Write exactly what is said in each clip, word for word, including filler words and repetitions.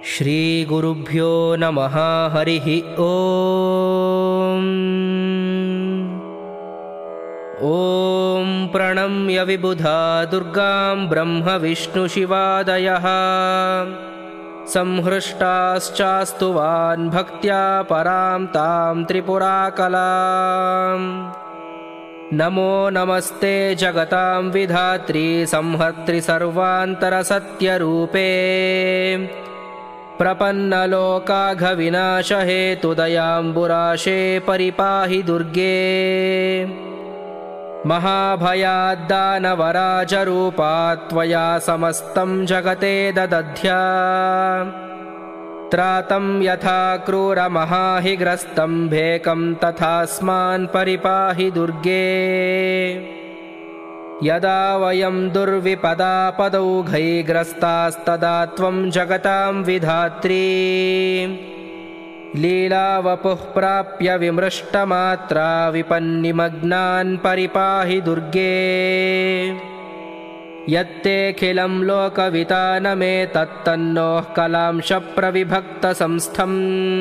श्रीगुरुभ्यो नमः। हरिः ओम्। ॐ प्रणम्य विबुधा दुर्गां ब्रह्मविष्णुशिवादयः संहृष्टाश्चास्तुवान् भक्त्या परां तां त्रिपुराकलाम्। नमो नमस्ते जगतां विधात्री संहर्त्री सर्वान्तरसत्यरूपे प्रपन्नलोकाघविनाशहेतुदयाम्बुराशे परिपाहि दुर्गे। महाभयाद्दानवराजरूपा त्वया समस्तं जगते ददध्या। त्रातं यथा क्रूरमहाहिग्रस्तं भेकं तथास्मान् परिपाहि दुर्गे। यदा वयं दुर्विपदापदौघैग्रस्तास्तदा त्वं जगतां विधात्री। लीलावपुः प्राप्य विमृष्टमात्रा विपन्निमग्नान् परिपाहि दुर्गे। यत्तेऽखिलं लोकवितानमेतत्तन्नोः कलांशप्रविभक्तसंस्थम्।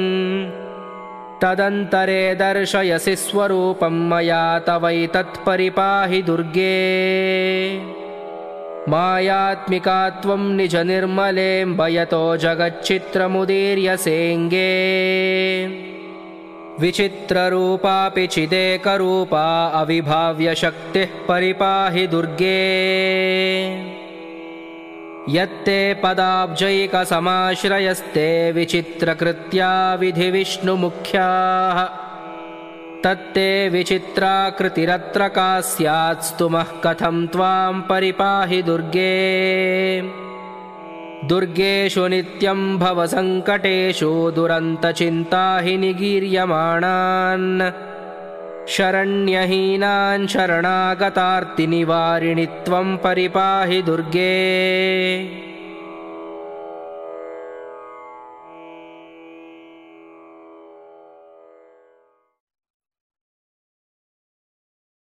तदन्तरे दर्शयसि स्वरूपं मया तवैतत्परिपाहि दुर्गे। मायात्मिका त्वं निजनिर्मलेऽम्बयतो जगच्चित्रमुदीर्यसेऽङ्गे। विचित्ररूपापि चिदेकरूपा अविभाव्यशक्तिः परिपाहि दुर्गे। यत्ते पदाब्जैकसमाश्रयस्ते विचित्रकृत्या विधिविष्णुमुख्याः। तत्ते विचित्राकृतिरत्र का स्यात् स्तुमः कथं त्वां परिपाहि दुर्गे। दुर्गेषु नित्यं भवसङ्कटेषु दुरन्तचिन्ता हि निगीर्यमाणान्। शरण्यहीनान् शरणागतार्तिनिवारिणि त्वं परिपाहि दुर्गे।